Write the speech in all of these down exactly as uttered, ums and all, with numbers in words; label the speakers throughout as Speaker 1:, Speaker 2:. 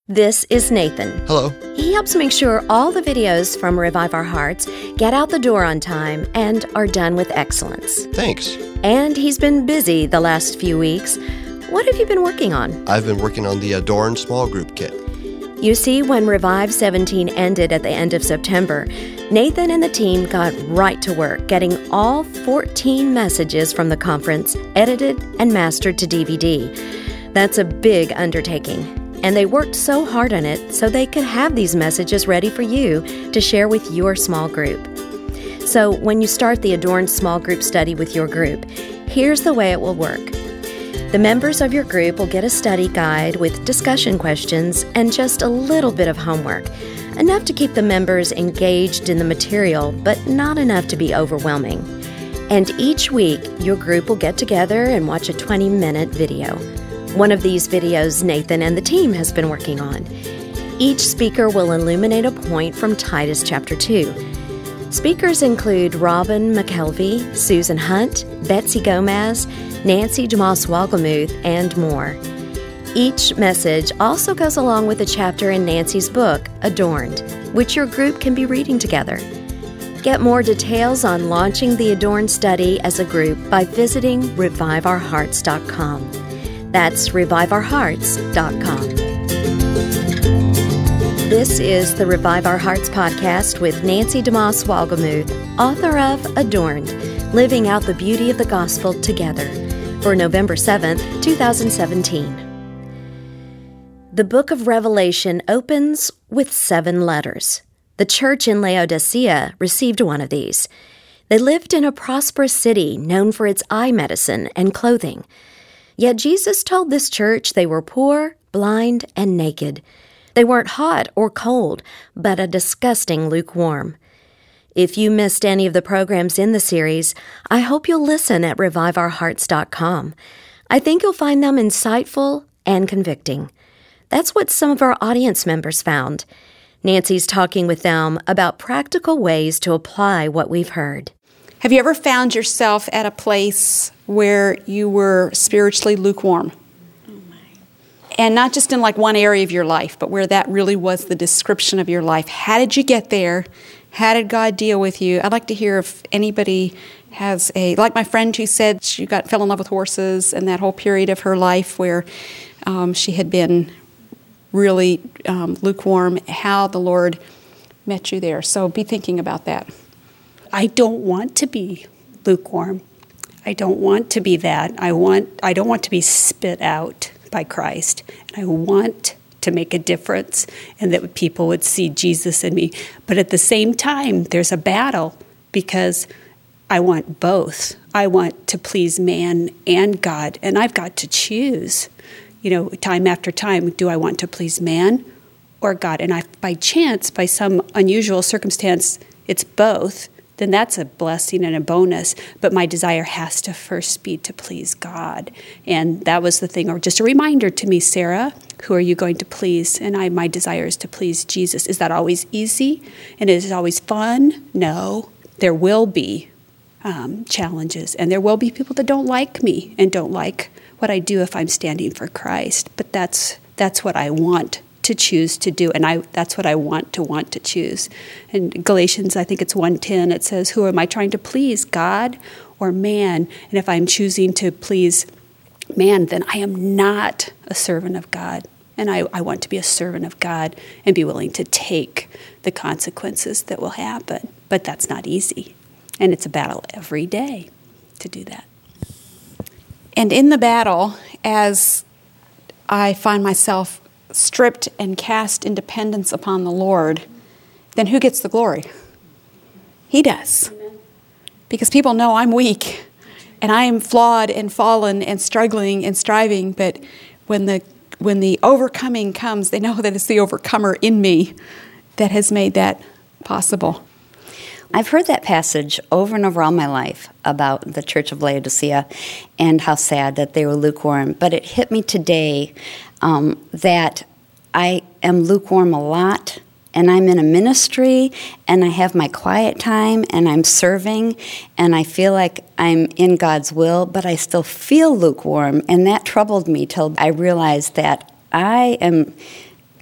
Speaker 1: This is Nathan.
Speaker 2: Hello.
Speaker 1: He helps make sure all the videos from Revive Our Hearts get out the door on time and are done with excellence.
Speaker 2: Thanks.
Speaker 1: And he's been busy the last few weeks. What have you been working on?
Speaker 2: I've been working on the Adorn small group kit.
Speaker 1: You see, when Revive seventeen ended at the end of September, Nathan and the team got right to work getting all fourteen messages from the conference edited and mastered to D V D. That's a big undertaking. And they worked so hard on it so they could have these messages ready for you to share with your small group. So when you start the Adorn small group study with your group, here's the way it will work. The members of your group will get a study guide with discussion questions and just a little bit of homework, enough to keep the members engaged in the material, but not enough to be overwhelming. And each week, your group will get together and watch a twenty-minute video. One of these videos Nathan and the team has been working on. Each speaker will illuminate a point from Titus chapter two. Speakers include Robin McKelvey, Susan Hunt, Betsy Gomez, Nancy DeMoss-Walgemuth, and more. Each message also goes along with a chapter in Nancy's book, Adorned, which your group can be reading together. Get more details on launching the Adorned study as a group by visiting revive our hearts dot com. That's revive our hearts dot com. This is the Revive Our Hearts podcast with Nancy DeMoss-Walgemuth, author of Adorned, Living Out the Beauty of the Gospel Together, for November seventh, twenty seventeen. The book of Revelation opens with seven letters. The church in Laodicea received one of these. They lived in a prosperous city known for its eye medicine and clothing. Yet Jesus told this church they were poor, blind, and naked. They weren't hot or cold, but a disgusting lukewarm. If you missed any of the programs in the series, I hope you'll listen at revive our hearts dot com. I think you'll find them insightful and convicting. That's what some of our audience members found. Nancy's talking with them about practical ways to apply what we've heard.
Speaker 3: Have you ever found yourself at a place where you were spiritually lukewarm? Oh my. And not just in like one area of your life, but where that really was the description of your life. How did you get there? How did God deal with you? I'd like to hear if anybody has a, like my friend who said she got fell in love with horses and that whole period of her life where um, she had been really um, lukewarm, how the Lord met you there. So be thinking about that.
Speaker 4: I don't want to be lukewarm. I don't want to be that. I want. I don't want to be spit out by Christ. I want to make a difference and that people would see Jesus in me. But at the same time, there's a battle because I want both. I want to please man and God, and I've got to choose. You know, time after time, do I want to please man or God? And if by chance, by some unusual circumstance, it's both, then that's a blessing and a bonus. But my desire has to first be to please God. And that was the thing, or just a reminder to me, Sarah, who are you going to please? And I, my desire is to please Jesus. Is that always easy? And is it always fun? No. There will be um, challenges, and there will be people that don't like me and don't like what I do if I'm standing for Christ. But that's that's what I want to choose to do, and I that's what I want to want to choose. In Galatians, I think it's one ten, it says, who am I trying to please, God or man? And if I'm choosing to please man, then I am not a servant of God. And I, I want to be a servant of God and be willing to take the consequences that will happen. But that's not easy. And it's a battle every day to do that.
Speaker 3: And in the battle, as I find myself stripped and cast in dependence upon the Lord, then who gets the glory? He does. Amen. Because people know I'm weak, and I am flawed and fallen and struggling and striving, but when the when the overcoming comes, they know that it's the overcomer in me that has made that possible.
Speaker 5: I've heard that passage over and over all my life about the Church of Laodicea and how sad that they were lukewarm. But it hit me today um, that I am lukewarm a lot, and I'm in a ministry, and I have my quiet time, and I'm serving, and I feel like I'm in God's will, but I still feel lukewarm, and that troubled me till I realized that I am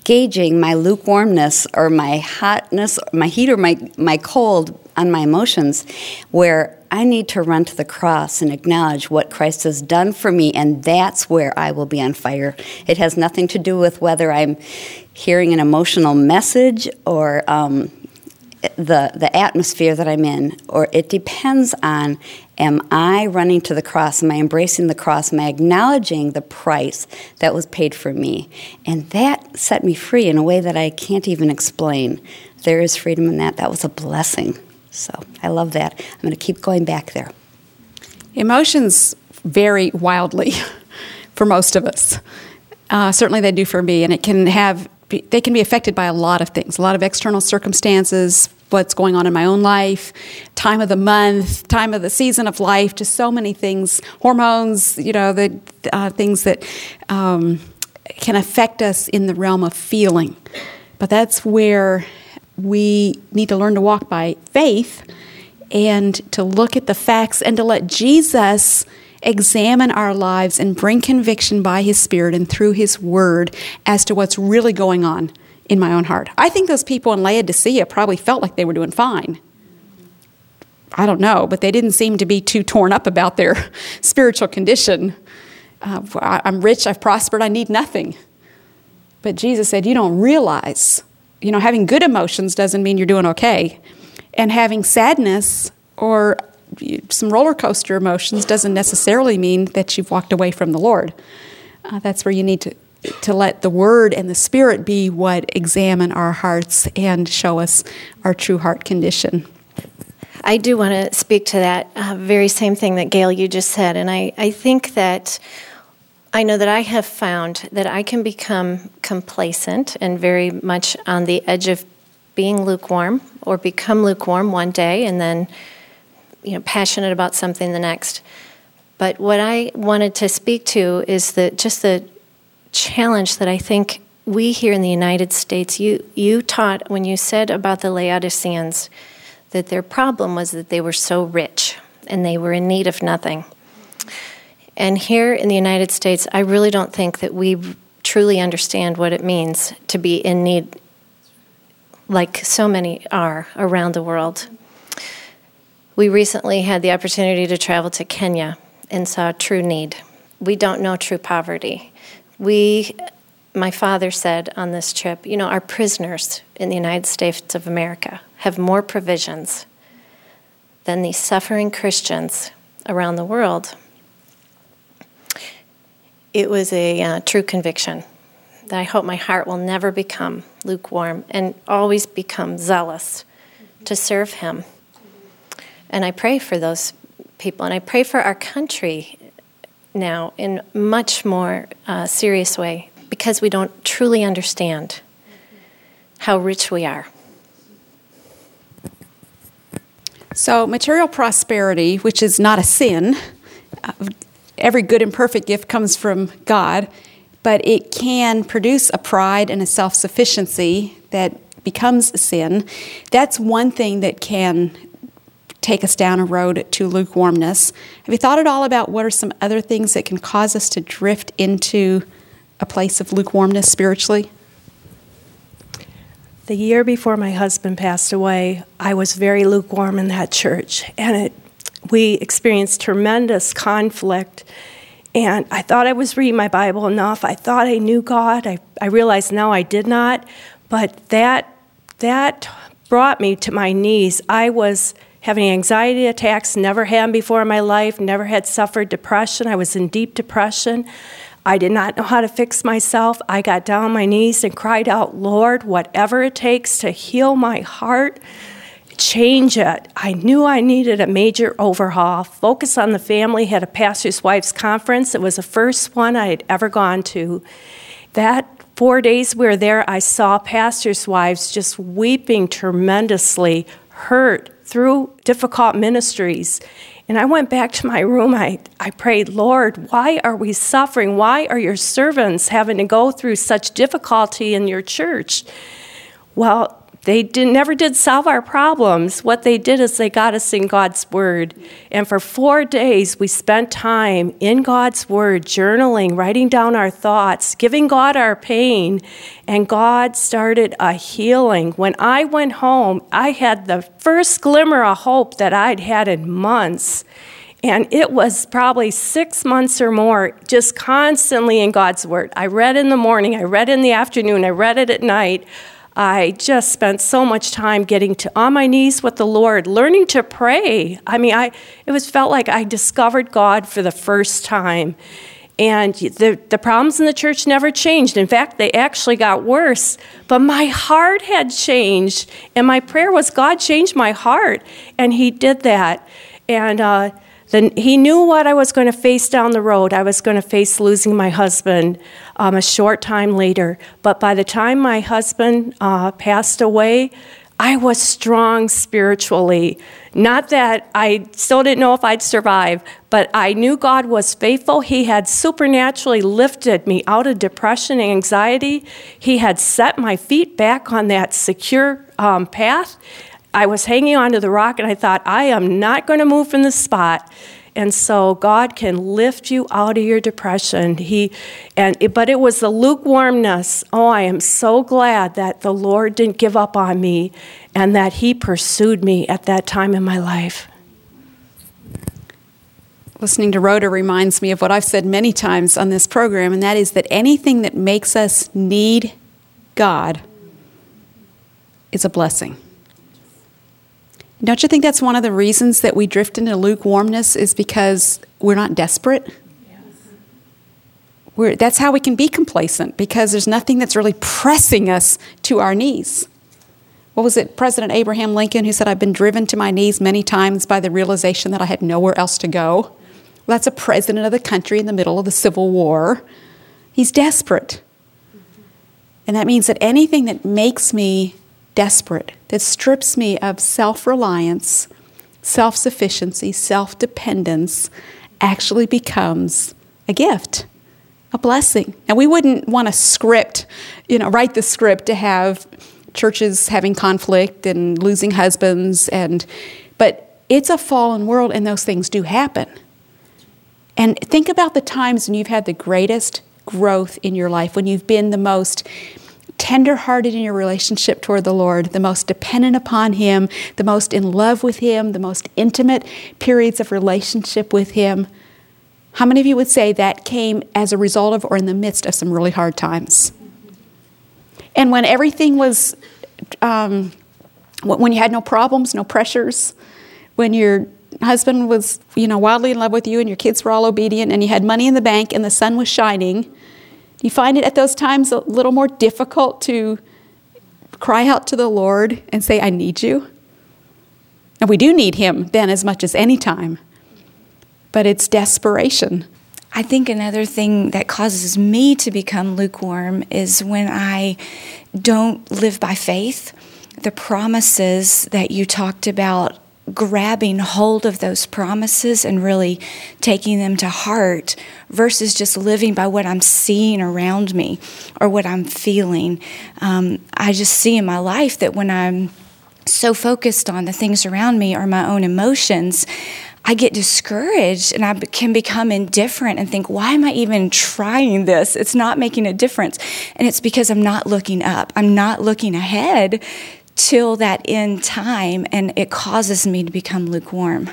Speaker 5: gauging my lukewarmness or my hotness, my heat or my, my cold on my emotions, where I need to run to the cross and acknowledge what Christ has done for me, and that's where I will be on fire. It has nothing to do with whether I'm hearing an emotional message or um, the the atmosphere that I'm in, or it depends on, am I running to the cross? Am I embracing the cross? Am I acknowledging the price that was paid for me? And that set me free in a way that I can't even explain. There is freedom in that. That was a blessing. So I love that. I'm going to keep going back there.
Speaker 3: Emotions vary wildly for most of us. Uh, certainly they do for me, and it can have they can be affected by a lot of things, a lot of external circumstances, what's going on in my own life, time of the month, time of the season of life, just so many things, hormones, you know, the uh, things that um, can affect us in the realm of feeling. But that's where we need to learn to walk by faith and to look at the facts and to let Jesus examine our lives and bring conviction by His Spirit and through His Word as to what's really going on in my own heart. I think those people in Laodicea probably felt like they were doing fine. I don't know, but they didn't seem to be too torn up about their spiritual condition. Uh, I'm rich, I've prospered, I need nothing. But Jesus said, you don't realize, you know, having good emotions doesn't mean you're doing okay. And having sadness or some roller coaster emotions doesn't necessarily mean that you've walked away from the Lord. Uh, that's where you need to, to let the Word and the Spirit be what examine our hearts and show us our true heart condition.
Speaker 6: I do want to speak to that uh, very same thing that Gail, you just said. And I, I think that I know that I have found that I can become complacent and very much on the edge of being lukewarm, or become lukewarm one day and then, you know, passionate about something the next. But what I wanted to speak to is the just the challenge that I think we here in the United States, you you taught when you said about the Laodiceans that their problem was that they were so rich and they were in need of nothing. And here in the United States, I really don't think that we truly understand what it means to be in need like so many are around the world. We recently had the opportunity to travel to Kenya and saw true need. We don't know true poverty. We, my father said on this trip, you know, our prisoners in the United States of America have more provisions than these suffering Christians around the world. It was a uh, true conviction that I hope my heart will never become lukewarm and always become zealous to serve Him. And I pray for those people, and I pray for our country now in a much more uh, serious way, because we don't truly understand how rich we are.
Speaker 3: So material prosperity, which is not a sin, uh, every good and perfect gift comes from God, but it can produce a pride and a self-sufficiency that becomes a sin. That's one thing that can take us down a road to lukewarmness. Have you thought at all about what are some other things that can cause us to drift into a place of lukewarmness spiritually?
Speaker 7: The year before my husband passed away, I was very lukewarm in that church, and it, we experienced tremendous conflict. And I thought I was reading my Bible enough. I thought I knew God. I, I realized now I did not. But that that brought me to my knees. I was having anxiety attacks, never had before in my life, never had suffered depression. I was in deep depression. I did not know how to fix myself. I got down on my knees and cried out, Lord, whatever it takes to heal my heart, change it. I knew I needed a major overhaul. Focus on the Family had a pastor's wives conference. It was the first one I had ever gone to. That four days we were there, I saw pastors' wives just weeping tremendously, hurt through difficult ministries. And I went back to my room. I, I prayed, Lord, why are we suffering? Why are your servants having to go through such difficulty in your church? Well, they did, never did solve our problems. What they did is they got us in God's Word. And for four days, we spent time in God's Word, journaling, writing down our thoughts, giving God our pain. And God started a healing. When I went home, I had the first glimmer of hope that I'd had in months. And it was probably six months or more, just constantly in God's Word. I read in the morning, I read in the afternoon, I read it at night. I just spent so much time getting to on my knees with the Lord, learning to pray. I mean, I it was felt like I discovered God for the first time. And the, the problems in the church never changed. In fact, they actually got worse. But my heart had changed. And my prayer was, God, change my heart. And he did that. And uh, then he knew what I was going to face down the road. I was going to face losing my husband um, a short time later. But by the time my husband uh, passed away, I was strong spiritually. Not that I still didn't know if I'd survive, but I knew God was faithful. He had supernaturally lifted me out of depression and anxiety. He had set my feet back on that secure um, path. I was hanging onto the rock, and I thought, I am not going to move from this spot. And so God can lift you out of your depression. He, and it, but it was the lukewarmness. Oh, I am so glad that the Lord didn't give up on me and that he pursued me at that time in my life.
Speaker 3: Listening to Rhoda reminds me of what I've said many times on this program, and that is that anything that makes us need God is a blessing. Don't you think that's one of the reasons that we drift into lukewarmness is because we're not desperate? Yes. We're, that's how we can be complacent, because there's nothing that's really pressing us to our knees. What was it, President Abraham Lincoln, who said, I've been driven to my knees many times by the realization that I had nowhere else to go? Well, that's a president of the country in the middle of the Civil War. He's desperate. And that means that anything that makes me desperate, that strips me of self-reliance, self-sufficiency, self-dependence, actually becomes a gift, a blessing. And we wouldn't want to script, you know, write the script to have churches having conflict and losing husbands, and but it's a fallen world, and those things do happen. And think about the times when you've had the greatest growth in your life, when you've been the most tender-hearted in your relationship toward the Lord, the most dependent upon him, the most in love with him, the most intimate periods of relationship with him. How many of you would say that came as a result of or in the midst of some really hard times? And when everything was, um, when you had no problems, no pressures, when your husband was, you know, wildly in love with you and your kids were all obedient and you had money in the bank and the sun was shining, you find it at those times a little more difficult to cry out to the Lord and say, I need you? And we do need him then as much as any time. But it's desperation.
Speaker 8: I think another thing that causes me to become lukewarm is when I don't live by faith. The promises that you talked about, grabbing hold of those promises and really taking them to heart versus just living by what I'm seeing around me or what I'm feeling. Um, I just see in my life that when I'm so focused on the things around me or my own emotions, I get discouraged and I can become indifferent and think, why am I even trying this? It's not making a difference. And it's because I'm not looking up. I'm not looking ahead till that end time, and it causes me to become lukewarm.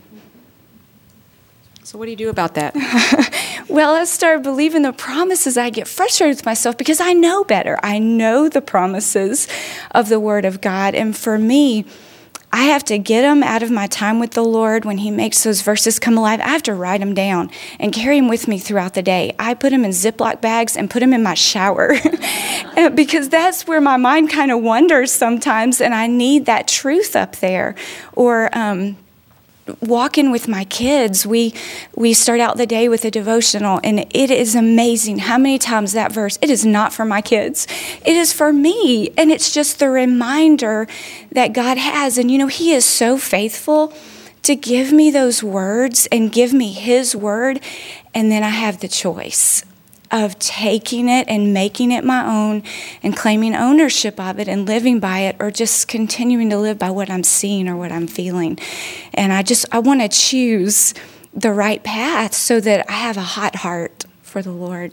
Speaker 3: So what do you do about that?
Speaker 8: Well, I start believing the promises. I get frustrated with myself because I know better. I know the promises of the Word of God. And for me, I have to get them out of my time with the Lord. When he makes those verses come alive, I have to write them down and carry them with me throughout the day. I put them in Ziploc bags and put them in my shower because that's where my mind kind of wanders sometimes, and I need that truth up there. Or um, walking with my kids, we we start out the day with a devotional, and it is amazing how many times that verse, it is not for my kids, it is for me, and it's just the reminder that God has. And you know, he is so faithful to give me those words and give me his word, and then I have the choice. of taking it and making it my own and claiming ownership of it and living by it, or just continuing to live by what I'm seeing or what I'm feeling. And I just, I want to choose the right path so that I have a hot heart for the Lord.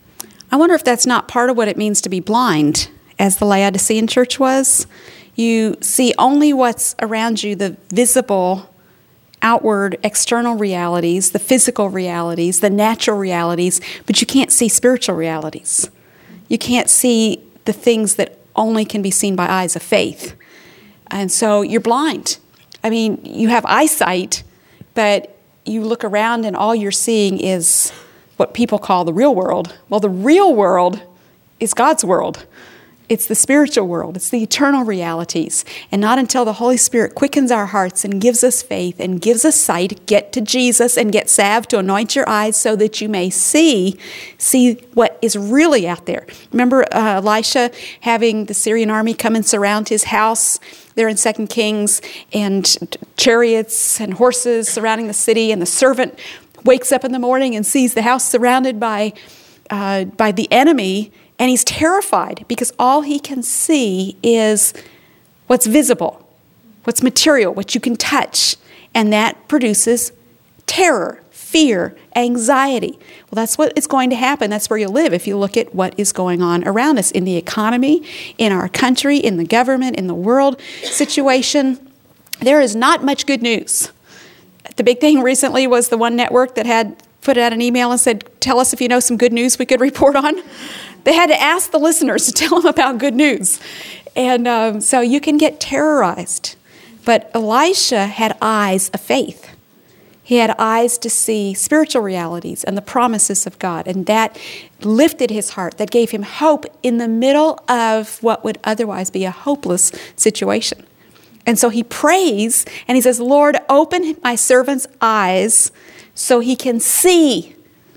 Speaker 3: I wonder if that's not part of what it means to be blind, as the Laodicean church was. You see only what's around you, the visible, outward, external realities, the physical realities, the natural realities, but you can't see spiritual realities. You can't see the things that only can be seen by eyes of faith. And so you're blind. I mean, you have eyesight, but you look around and all you're seeing is what people call the real world. Well, the real world is God's world. It's the spiritual world. It's the eternal realities. And not until the Holy Spirit quickens our hearts and gives us faith and gives us sight, get to Jesus and get salve to anoint your eyes so that you may see, see what is really out there. Remember uh, Elisha having the Syrian army come and surround his house there in Second Kings, and chariots and horses surrounding the city, and the servant wakes up in the morning and sees the house surrounded by uh, by the enemy. And he's terrified because all he can see is what's visible, what's material, what you can touch. And that produces terror, fear, anxiety. Well, that's what is going to happen. That's where you live if you look at what is going on around us in the economy, in our country, in the government, in the world situation. There is not much good news. The big thing recently was the one network that had put out an email and said, tell us if you know some good news we could report on. They had to ask the listeners to tell them about good news. And um, so you can get terrorized. But Elisha had eyes of faith. He had eyes to see spiritual realities and the promises of God. And that lifted his heart. That gave him hope in the middle of what would otherwise be a hopeless situation. And so he prays and he says, Lord, open my servant's eyes so he can see.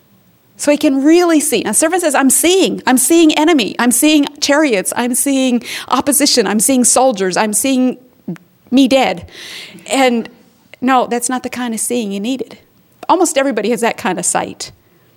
Speaker 3: So he can really see. Now, servant says, I'm seeing. I'm seeing enemy. I'm seeing chariots. I'm seeing opposition. I'm seeing soldiers. I'm seeing me dead. And no, that's not the kind of seeing you needed. Almost everybody has that kind of sight.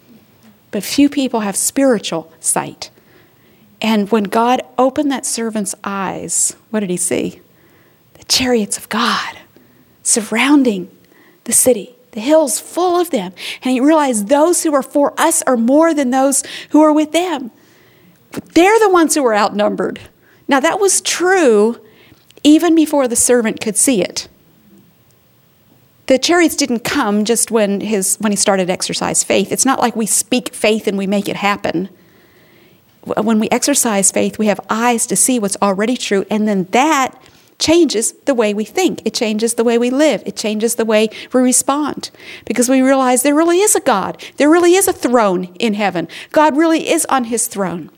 Speaker 3: But few people have spiritual sight. And when God opened that servant's eyes, what did he see? The chariots of God surrounding the city. The hills full of them. And he realized those who are for us are more than those who are with them. But they're the ones who are outnumbered. Now that was true even before the servant could see it. The chariots didn't come just when his when he started to exercise faith. It's not like we speak faith and we make it happen. When we exercise faith, we have eyes to see what's already true, and then that changes the way we think. It changes the way we live. It changes the way we respond. Because we realize there really is a God. There really is a throne in heaven. God really is on his throne.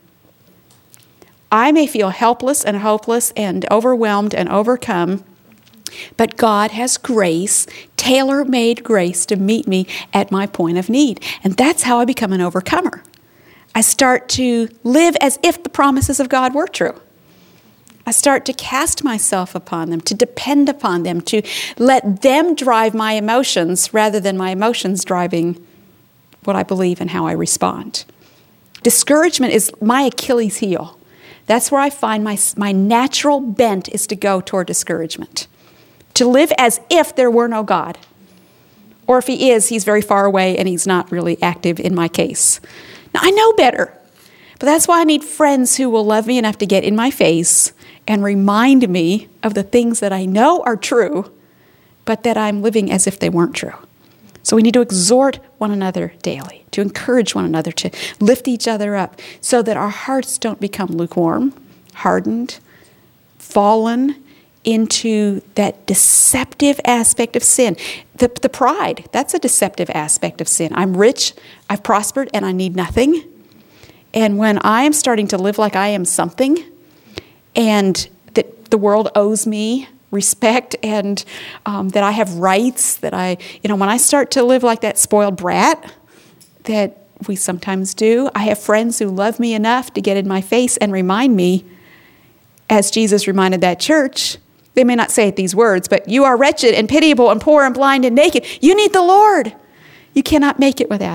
Speaker 3: I may feel helpless and hopeless and overwhelmed and overcome, but God has grace, tailor-made grace to meet me at my point of need. And that's how I become an overcomer. I start to live as if the promises of God were true. I start to cast myself upon them, to depend upon them, to let them drive my emotions rather than my emotions driving what I believe and how I respond. Discouragement is my Achilles heel. That's where I find my, my natural bent is to go toward discouragement, to live as if there were no God. Or if he is, he's very far away and he's not really active in my case. Now, I know better, but that's why I need friends who will love me enough to get in my face and remind me of the things that I know are true, but that I'm living as if they weren't true. So we need to exhort one another daily, to encourage one another, to lift each other up, so that our hearts don't become lukewarm, hardened, fallen into that deceptive aspect of sin. The, the pride, that's a deceptive aspect of sin. I'm rich, I've prospered, and I need nothing. And when I am starting to live like I am something, and that the world owes me respect, and um, that I have rights, that I, you know, when I start to live like that spoiled brat that we sometimes do, I have friends who love me enough to get in my face and remind me, as Jesus reminded that church, they may not say it these words, but you are wretched and pitiable and poor and blind and naked. You need the Lord. You cannot make it without him.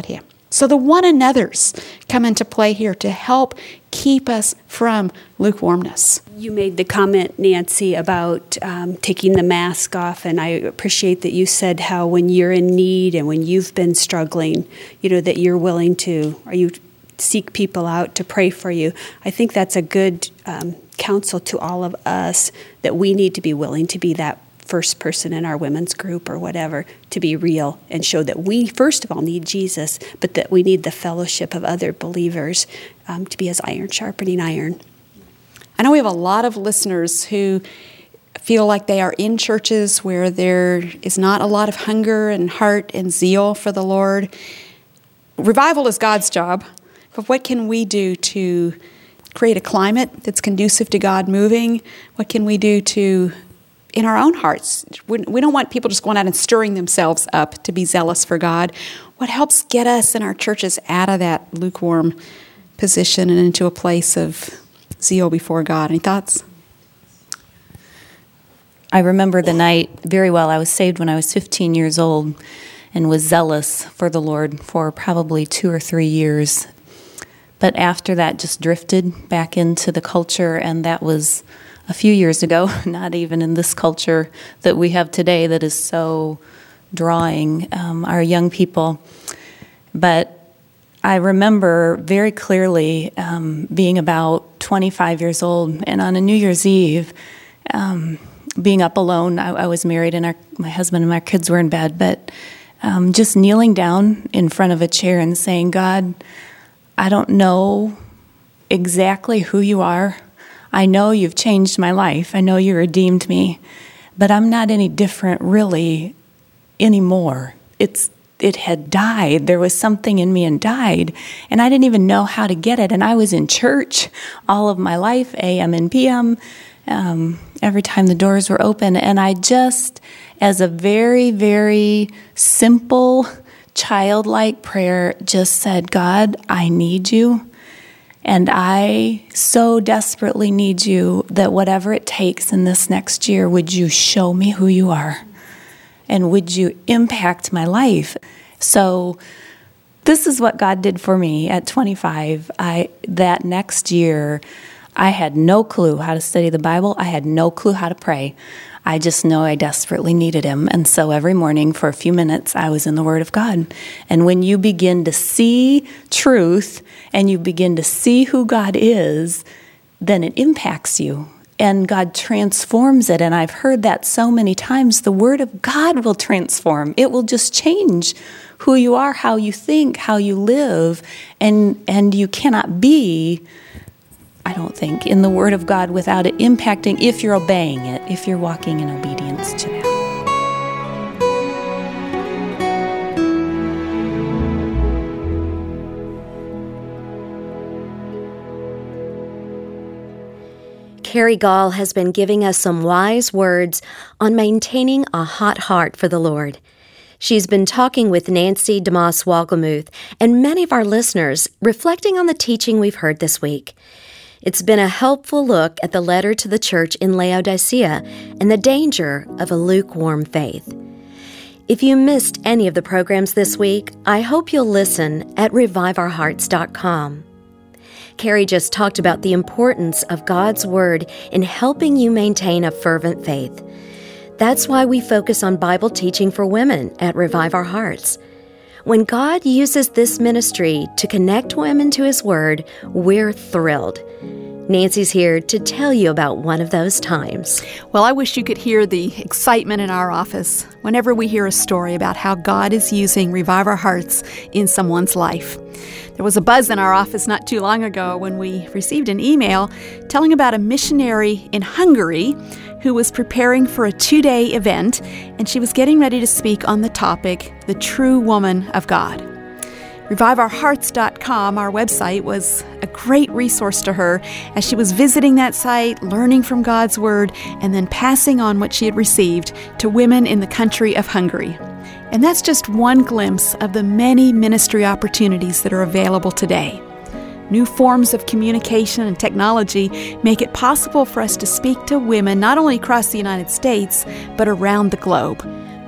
Speaker 3: So the one another's come into play here to help keep us from lukewarmness.
Speaker 4: You made the comment, Nancy, about um, taking the mask off, and I appreciate that you said how when you're in need and when you've been struggling, you know, that you're willing to, or you seek people out to pray for you. I think that's a good um, counsel to all of us, that we need to be willing to be that first person in our women's group or whatever, to be real and show that we, first of all, need Jesus, but that we need the fellowship of other believers um, to be as iron sharpening iron.
Speaker 3: I know we have a lot of listeners who feel like they are in churches where there is not a lot of hunger and heart and zeal for the Lord. Revival is God's job, but what can we do to create a climate that's conducive to God moving? What can we do to in our own hearts? We don't want people just going out and stirring themselves up to be zealous for God. What helps get us in our churches out of that lukewarm position and into a place of zeal before God? Any thoughts?
Speaker 9: I remember the night very well. I was saved when I was fifteen years old and was zealous for the Lord for probably two or three years. But after that, just drifted back into the culture, and that was a few years ago, not even in this culture that we have today that is so drawing um, our young people. But I remember very clearly um, being about twenty-five years old, and on a New Year's Eve, um, being up alone. I, I was married, and our, my husband and my kids were in bed, but um, just kneeling down in front of a chair and saying, God, I don't know exactly who you are. I know you've changed my life. I know you redeemed me, but I'm not any different really anymore. It's it had died. There was something in me and died, and I didn't even know how to get it. And I was in church all of my life, A M and P M, um, every time the doors were open. And I just, as a very, very simple, childlike prayer, just said, God, I need you. And I so desperately need you that whatever it takes in this next year, would you show me who you are? And would you impact my life? So this is what God did for me at twenty-five. I that next year, I had no clue how to study the Bible. I had no clue how to pray. I just know I desperately needed him. And so every morning for a few minutes, I was in the Word of God. And when you begin to see truth and you begin to see who God is, then it impacts you. And God transforms it. And I've heard that so many times. The Word of God will transform. It will just change who you are, how you think, how you live. And, and you cannot be, I don't think, in the Word of God without it impacting, if you're obeying it, if you're walking in obedience to that.
Speaker 1: Carrie Gall has been giving us some wise words on maintaining a hot heart for the Lord. She's been talking with Nancy DeMoss Wolgemuth and many of our listeners, reflecting on the teaching we've heard this week. It's been a helpful look at the letter to the church in Laodicea and the danger of a lukewarm faith. If you missed any of the programs this week, I hope you'll listen at revive our hearts dot com. Carrie just talked about the importance of God's Word in helping you maintain a fervent faith. That's why we focus on Bible teaching for women at Revive Our Hearts. When God uses this ministry to connect women to His Word, we're thrilled. Nancy's here to tell you about one of those times.
Speaker 3: Well, I wish you could hear the excitement in our office whenever we hear a story about how God is using Revive Our Hearts in someone's life. There was a buzz in our office not too long ago when we received an email telling about a missionary in Hungary who was preparing for a two-day event, and she was getting ready to speak on the topic, The True Woman of God. revive our hearts dot com, our website, was a great resource to her as she was visiting that site, learning from God's Word, and then passing on what she had received to women in the country of Hungary. And that's just one glimpse of the many ministry opportunities that are available today. New forms of communication and technology make it possible for us to speak to women not only across the United States, but around the globe.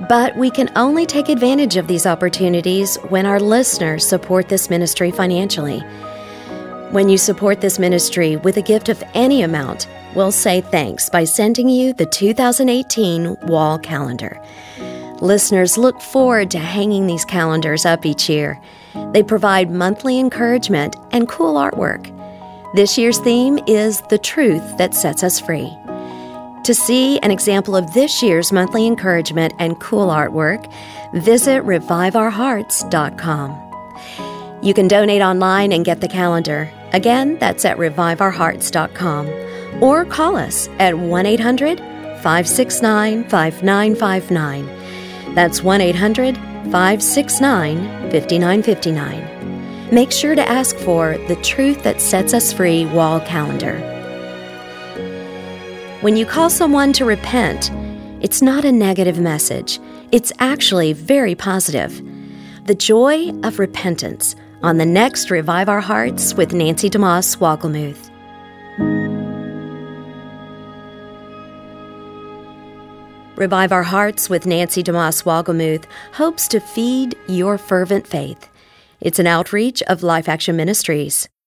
Speaker 1: But we can only take advantage of these opportunities when our listeners support this ministry financially. When you support this ministry with a gift of any amount, we'll say thanks by sending you the two thousand eighteen wall calendar. Listeners look forward to hanging these calendars up each year. They provide monthly encouragement and cool artwork. This year's theme is The Truth That Sets Us Free. To see an example of this year's monthly encouragement and cool artwork, visit revive our hearts dot com. You can donate online and get the calendar. Again, that's at revive our hearts dot com. Or call us at one eight hundred, five six nine, five nine five nine. That's one eight hundred, five six nine, five nine five nine. Make sure to ask for the Truth That Sets Us Free wall calendar. When you call someone to repent, it's not a negative message. It's actually very positive. The joy of repentance on the next Revive Our Hearts with Nancy DeMoss Wogelmuth. Revive Our Hearts with Nancy DeMoss Wogelmuth hopes to feed your fervent faith. It's an outreach of Life Action Ministries.